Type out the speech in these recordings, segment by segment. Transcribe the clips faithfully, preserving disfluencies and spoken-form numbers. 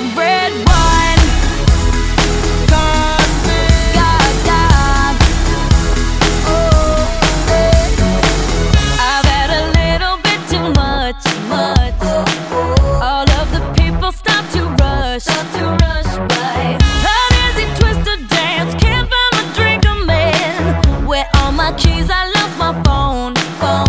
red wine. God, God, God. Oh, I've had a little bit too much, much. All of the people stop to rush, stop to rush by. An easy twisted dance, can't find my drink, a man. Where all my keys? I lost my phone, phone.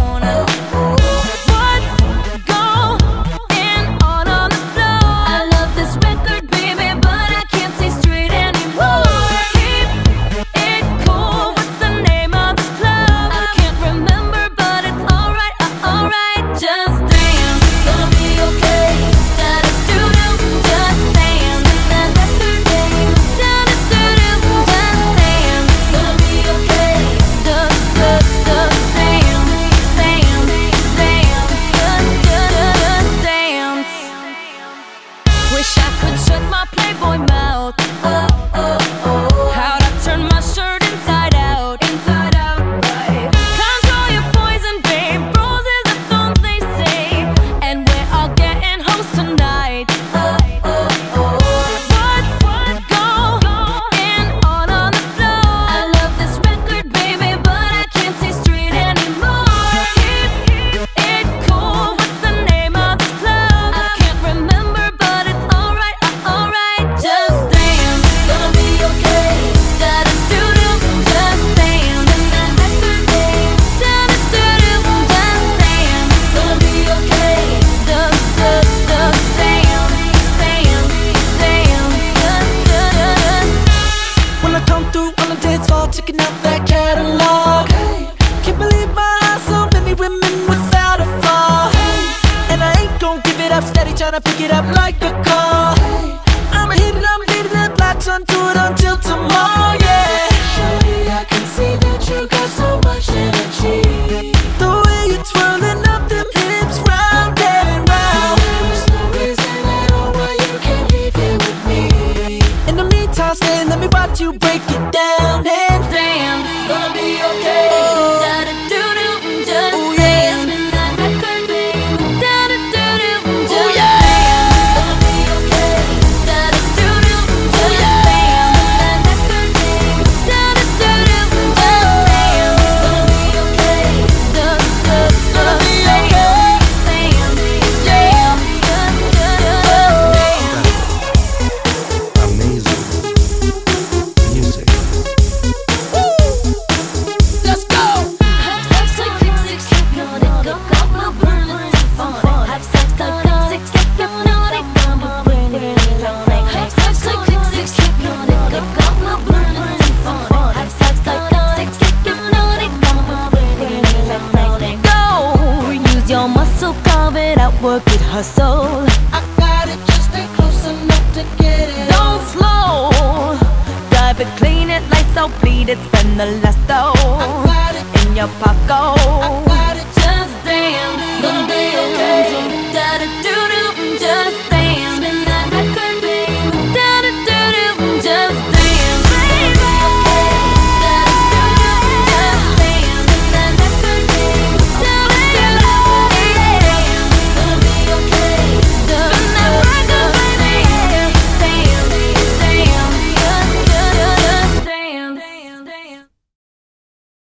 Wish I could shut my Playboy mouth. Oh, oh, oh. How'd I turn my shirt inside out? Inside out, right. Control your poison, babe. Roses are thorns, they say. And we're all getting hoes tonight. Oh, oh, oh. What's what going on on the floor? I love this record, baby, but I can't see straight anymore. Keep it cool. What's the name of this club? I can't remember, but it's alright, alright, just dance. Gonna be okay. Da-da doo doo, just dance. Da-da doo doo, just dance. Gonna be okay. Just, just, just dance, dance, dance. Just, just. When I come through on the dance floor, checking out that catalog. Can't believe my eyes, so many women without a flaw. And I ain't gon' give it up, steady tryna pick it up like a call. I'ma hit it, I'ma hit it, and latch onto it until tomorrow, yeah. Shorty, I can see that you got so much energy. The way you're twirling up them hips round and round. There is no reason at all why you can't leave here with me. In the meantime, stay, let me watch you break it down and Dance. gonna be okay. Da-da doo doo, just Oh, yeah. dance. Da-da doo doo, just Oh, yeah. dance. Gonna be okay. Da-da doo doo, just dance. Da-da doo doo, just dance. Gonna be okay. Just, just, Gonna just be dance. okay. Dance, dance. Just, just, just dance. Amazing music. Let's go. Have sex like six, six, hypnotic, go, go, go, burn it, fun. Have sex like six, six, hypnotic, go, go, burn it, have sex like six, six, hypnotic, go, go, go, burn it, fun. Have sex like six, six, hypnotic, go, go, burn it, go. Use your muscle, carve it out, work it, hustle. I got it, just stay close enough to get it. Don't slow, dive it, clean it, lights out, bleed it, spend the last I dough got it, in your pocket. I